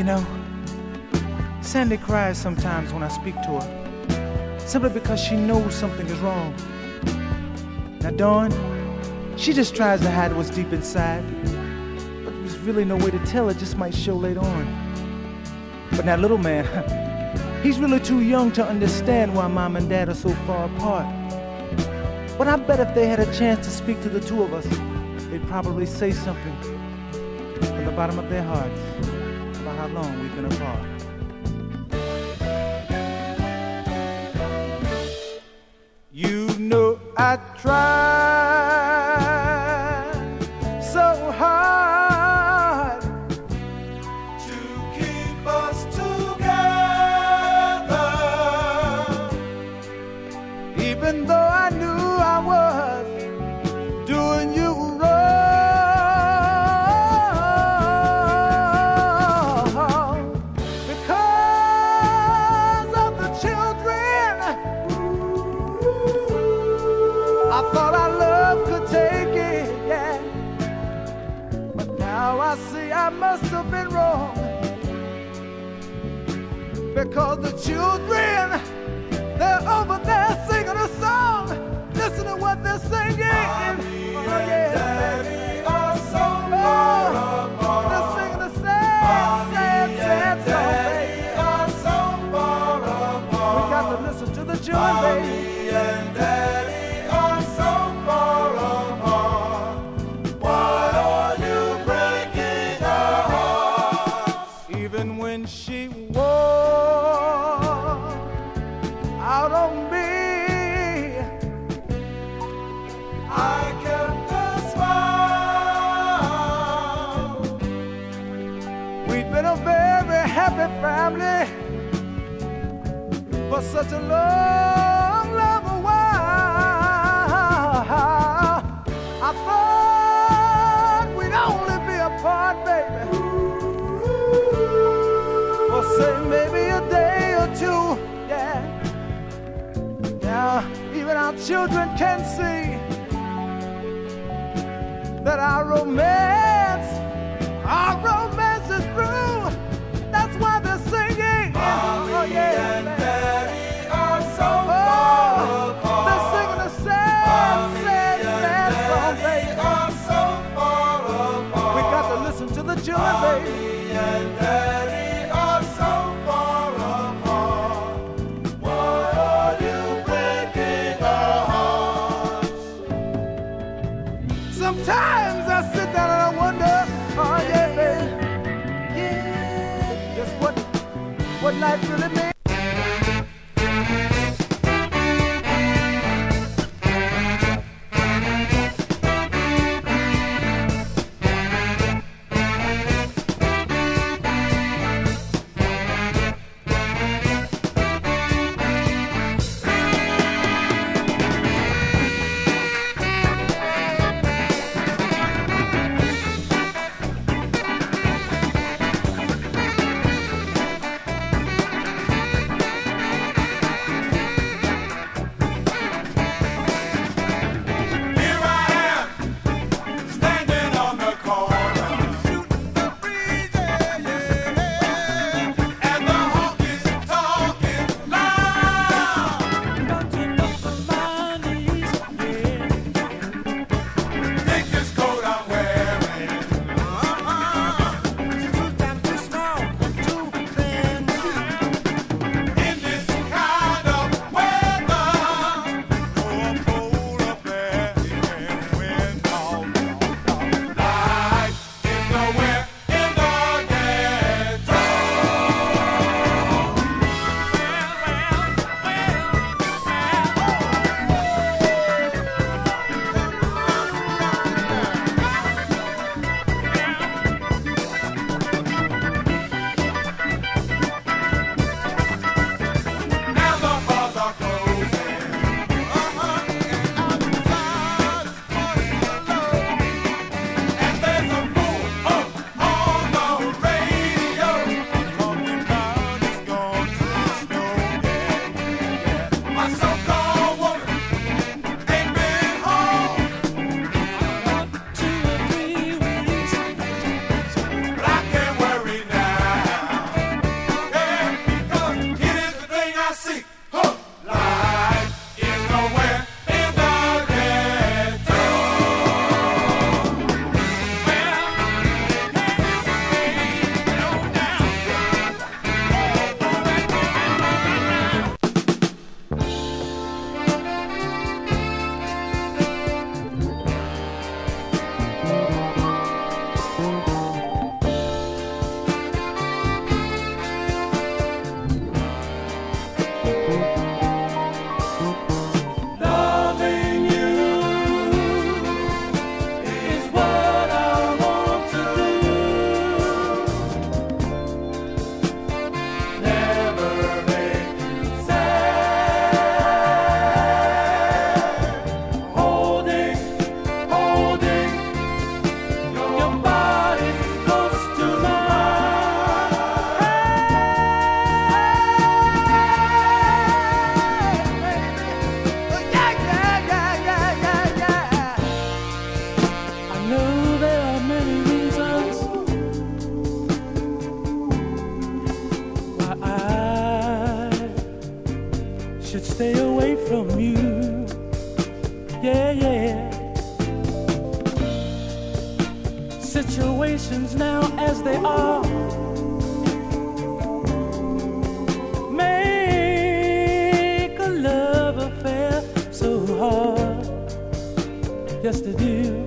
You know, Sandy cries sometimes when I speak to her, simply because she knows something is wrong. Now Dawn, she just tries to hide what's deep inside, but there's really no way to tell. It just might show later on. But that little man, he's really too young to understand why Mom and Dad are so far apart. But I bet if they had a chance to speak to the two of us, they'd probably say something from the bottom of their hearts about how long we've been apart. You know I tried so hard to keep us together, even though I knew I was doing you wrong. Because of the children, I thought our love could take it, yeah. But now I see I must have been wrong. Because the children, they're over there singing a song. Listen to what they're singing. Mommy and Daddy are so far apart. They're singing a sad, sad, sad song, Daddy baby. are so far apart. We got to listen to the children, baby. Mommy and Daddy are so far apart. Why are you breaking our hearts? Even when she wore out on me, I kept a smile. we'd been a very happy family for such a long, long while. I thought we'd only be apart, baby, for say maybe a day or two, yeah. Now even our children can see that our romance is through. That's why they're singing. Mommy Oh, yeah, and man. Daddy are so Oh, far apart. they're singing a sad, Mommy sad, and sad song, Daddy baby. are so far apart. We got to listen to the children, baby. Mommy and Daddy are so far apart. Why are you breaking our hearts? Sometimes I sit down and I wonder, oh yeah, baby, yeah, just what life really means. yes they do.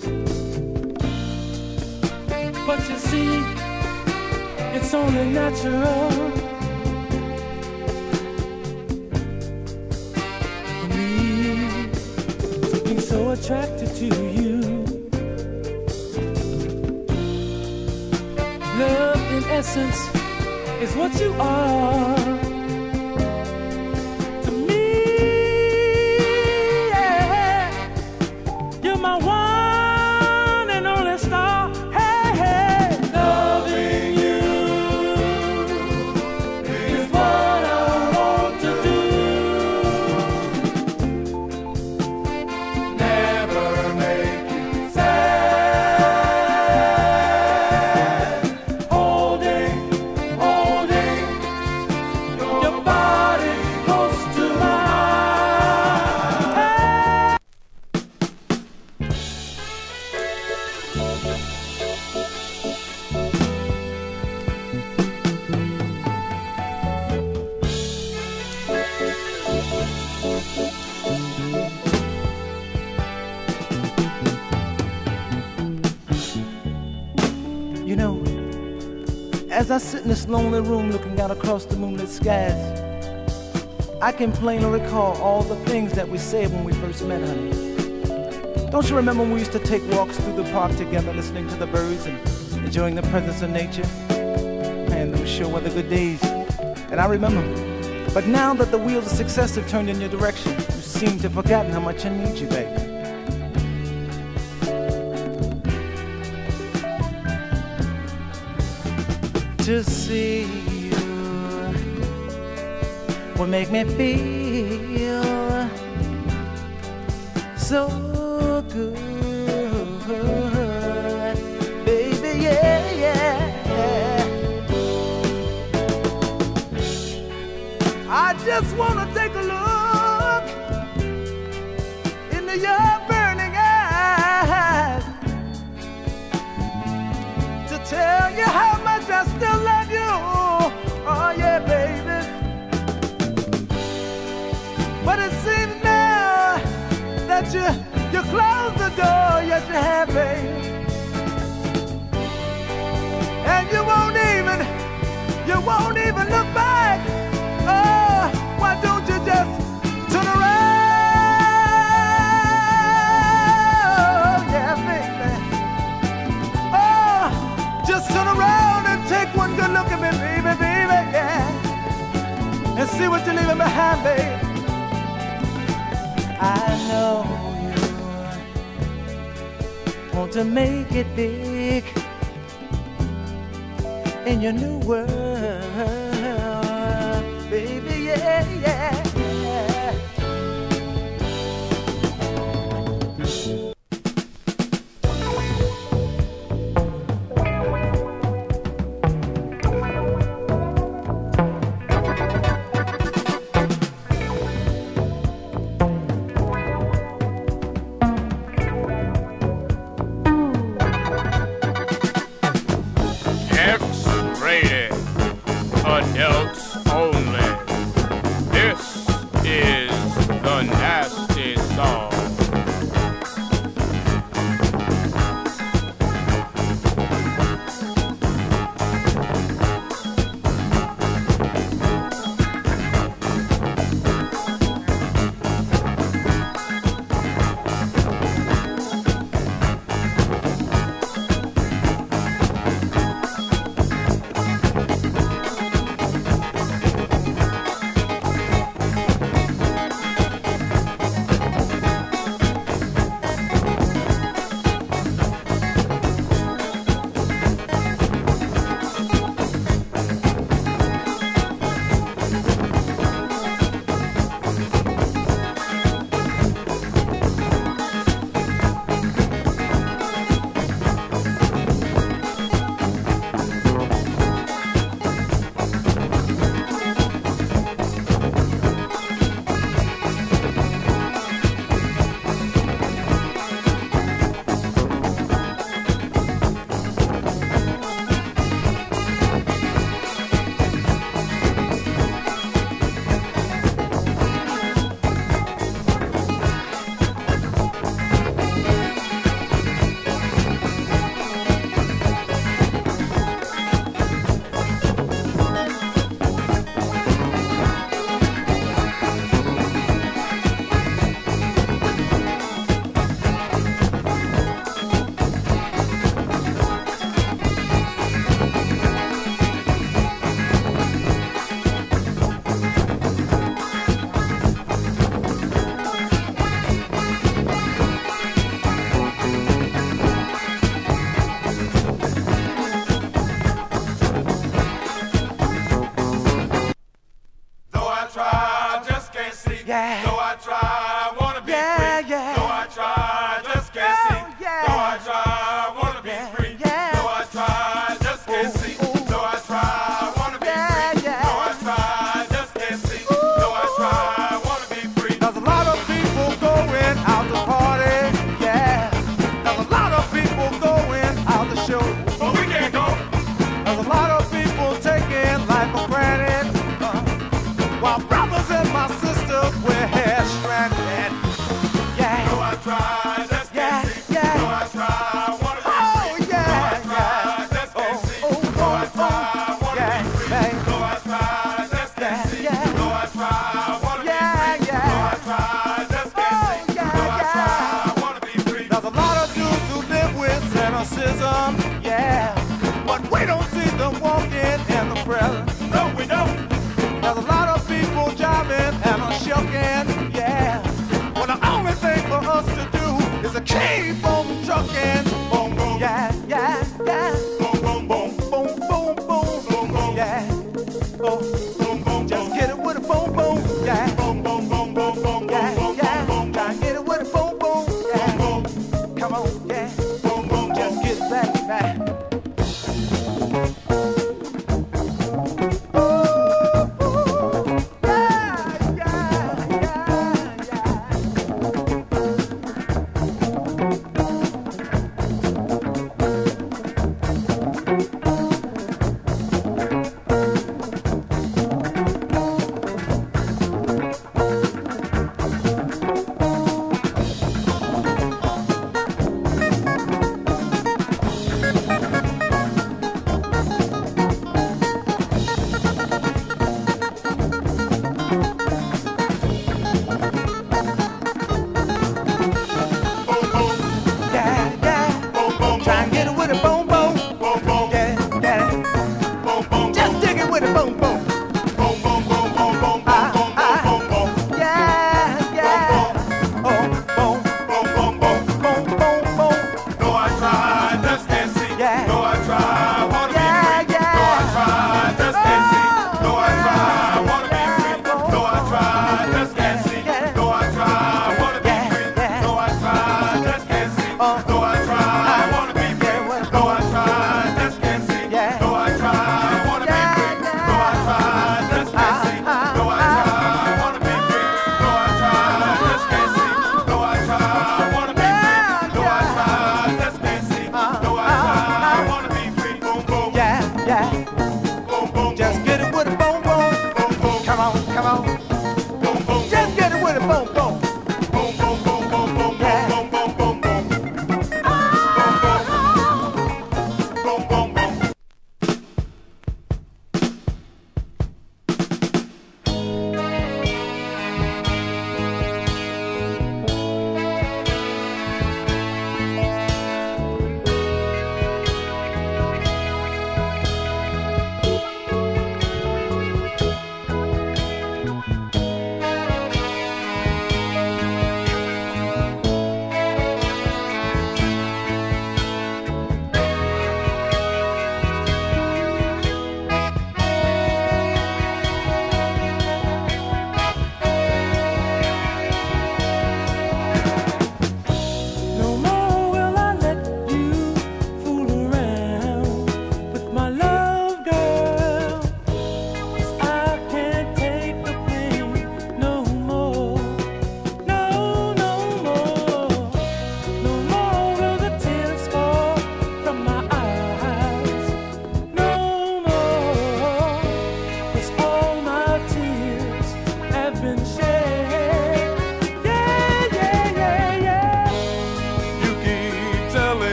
But you see, it's only natural for me to be so attracted to you. Love in essence is what you are to me, yeah. You're my one and only star. Hey, hey. Loving you is what I want to do. Never make you sad. Holding your body close to mine. You know, as I sit in this lonely room looking out across the moonlit skies, I can plainly recall all the things that we said when we first met, honey. Don't you remember when we used to take walks through the park together, listening to the birds and enjoying the presence of nature? Man, those sure were the good days, and I remember them. But now that the wheels of success have turned in your direction, you seem to have forgotten how much I need you, baby. To see you will make me feel so good, baby, yeah, yeah. I just wanna take a look into your burning eyes to tell you how much I still love you. Oh yeah, baby. But it seems now that you closed the door, yes you have, baby. And you won't even look back. Oh, why don't you just turn around? Yeah, baby. Oh, just turn around and take one good look at me, baby, baby, yeah. And see what you're leaving behind, baby. I know you want to make it big in your new world, baby, yeah, yeah, yeah. X-rated, adults only. This is the Nasty Song.